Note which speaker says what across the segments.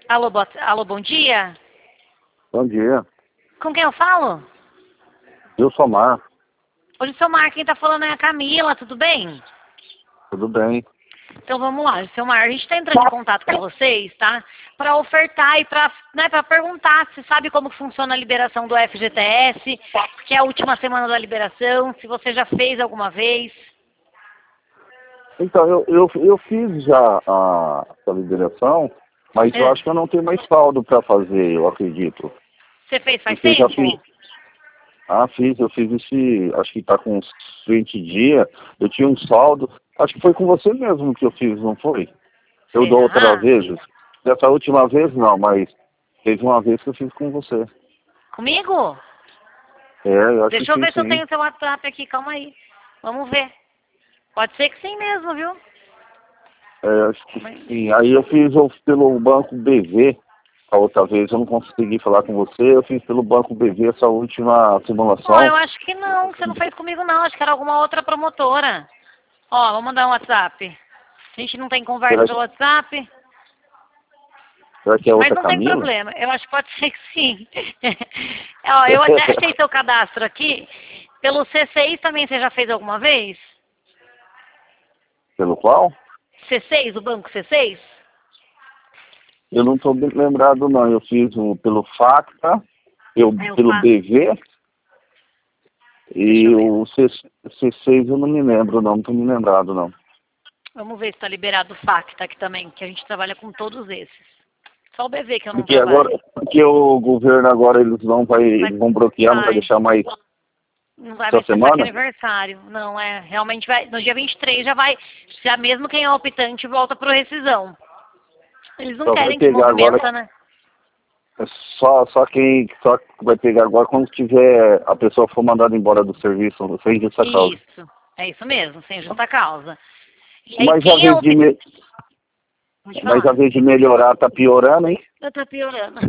Speaker 1: Alô, bom dia.
Speaker 2: Bom dia.
Speaker 1: Com quem eu falo?
Speaker 2: Eu sou Mar.
Speaker 1: Oi, seu Mar, quem tá falando é a Camila, tudo bem?
Speaker 2: Tudo bem?
Speaker 1: Então vamos lá, seu Mar, a gente tá entrando em contato com vocês, tá? Para ofertar e para perguntar se sabe como funciona a liberação do FGTS, que é a última semana da liberação, se você já fez alguma vez.
Speaker 2: Então, eu fiz já a liberação, mas eu acho que eu não tenho mais saldo para fazer, eu acredito.
Speaker 1: Você fez faz
Speaker 2: Porque eu já
Speaker 1: tempo?
Speaker 2: fiz. Eu fiz esse, acho que está com uns 20 dias, eu tinha um saldo, acho que foi com você mesmo que eu fiz, não foi? Eu dou outra vez, dessa última vez não, mas teve uma vez que eu fiz com você.
Speaker 1: Comigo?
Speaker 2: Eu acho
Speaker 1: Deixa eu
Speaker 2: que
Speaker 1: ver se eu
Speaker 2: sim.
Speaker 1: tenho seu WhatsApp aqui, calma aí. Vamos ver. Pode ser que sim mesmo, viu?
Speaker 2: Acho que sim. Aí eu fiz pelo Banco BV, a outra vez eu não consegui falar com você, eu fiz pelo Banco BV essa última
Speaker 1: Ó,
Speaker 2: simulação.
Speaker 1: eu acho que não, que você não fez comigo não, acho que era alguma outra promotora. Ó, vou mandar um WhatsApp. A gente não tem conversa pelo WhatsApp,
Speaker 2: Será que é
Speaker 1: mas
Speaker 2: outra
Speaker 1: não tem
Speaker 2: Camila?
Speaker 1: problema. Eu acho que pode ser que sim. Ó, eu até achei seu cadastro aqui. Pelo C6 também você já fez alguma vez?
Speaker 2: Pelo qual?
Speaker 1: C6, o banco C6?
Speaker 2: Eu não estou bem lembrado não, eu fiz pelo FACTA, pelo BV e o C6 eu não me lembro não estou me lembrado não.
Speaker 1: Vamos ver se está liberado o FACTA aqui também, que a gente trabalha com todos esses. Só o BV que eu não trabalho.
Speaker 2: Porque o governo agora eles vão bloquear, não vai deixar mais
Speaker 1: não vai
Speaker 2: essa
Speaker 1: mais passar
Speaker 2: semana?
Speaker 1: aniversário. Não, realmente vai, no dia 23 já mesmo quem é optante volta pro rescisão. Eles não querem que movimenta, né?
Speaker 2: Só quem vai pegar agora quando tiver a pessoa for mandada embora do serviço, sem justa causa.
Speaker 1: Isso, é isso mesmo, sem justa causa. E aí,
Speaker 2: mas a vez de melhorar, tá piorando, hein?
Speaker 1: Tá piorando.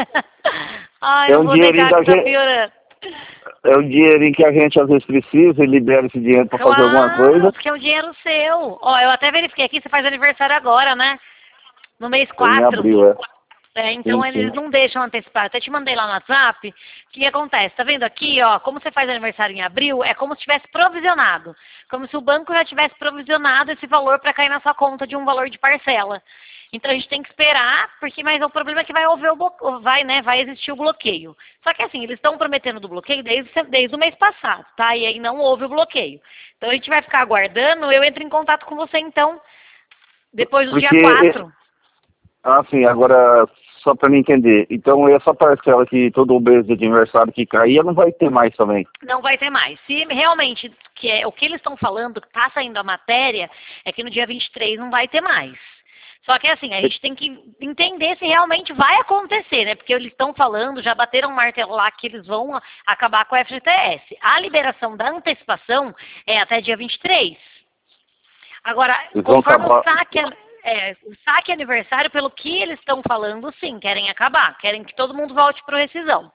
Speaker 1: Ai, não vou negar que tá piorando.
Speaker 2: É um dinheirinho que a gente às vezes precisa e libera esse dinheiro para fazer alguma coisa.
Speaker 1: Porque é um dinheiro seu. Ó, eu até verifiquei aqui, você faz aniversário agora, né? No mês 4.
Speaker 2: Em abril,
Speaker 1: então sim, eles não deixam antecipar. Até te mandei lá no WhatsApp. O que acontece? Tá vendo aqui, ó, como você faz aniversário em abril, é como se tivesse provisionado. Como se o banco já tivesse provisionado esse valor para cair na sua conta de um valor de parcela. Então a gente tem que esperar, mas o problema é que vai existir o bloqueio. Só que assim, eles estão prometendo do bloqueio desde o mês passado, tá? E aí não houve o bloqueio. Então a gente vai ficar aguardando, eu entro em contato com você então, depois do dia 4.
Speaker 2: Sim, agora, só para me entender, então essa parcela que todo mês de aniversário que caía não vai ter mais também?
Speaker 1: Não vai ter mais. Se realmente, o que eles estão falando, que está saindo a matéria, é que no dia 23 não vai ter mais. Só que assim, a gente tem que entender se realmente vai acontecer, né? Porque eles estão falando, já bateram um martelo lá que eles vão acabar com o FGTS. A liberação da antecipação é até dia 23. Agora, conforme o saque aniversário, pelo que eles estão falando, sim, querem acabar. Querem que todo mundo volte para o rescisão.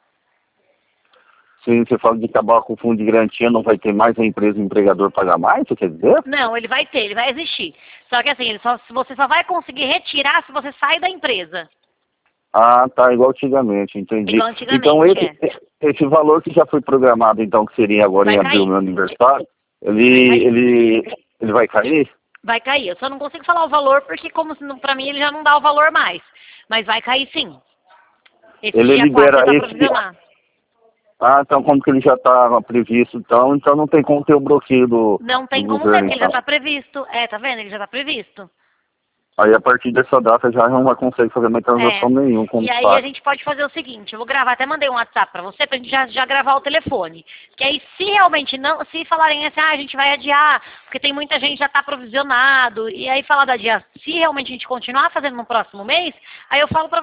Speaker 2: Sim, você fala de acabar com o fundo de garantia, não vai ter mais a empresa e o empregador pagar mais, você quer dizer?
Speaker 1: Não, ele vai existir. Só que assim, você só vai conseguir retirar se você sair da empresa.
Speaker 2: Tá, igual antigamente, entendi.
Speaker 1: Igual antigamente,
Speaker 2: então esse valor que já foi programado, então, que seria agora em abril, meu aniversário, ele vai cair?
Speaker 1: Vai cair. Eu só não consigo falar o valor, porque para mim ele já não dá o valor mais. Mas vai cair sim.
Speaker 2: Ele libera então como que ele já está previsto, então não tem como ter o bloqueio do
Speaker 1: Não tem como ter, porque ele já está previsto. Tá vendo? Ele já está previsto.
Speaker 2: Aí a partir dessa data já não vai conseguir fazer mais transação nenhuma.
Speaker 1: E aí a gente pode fazer o seguinte, eu vou gravar, até mandei um WhatsApp para você, pra gente já gravar o telefone. Que aí se realmente não, se falarem assim, a gente vai adiar, porque tem muita gente já está provisionado, e aí falar da adiar, se realmente a gente continuar fazendo no próximo mês, aí eu falo para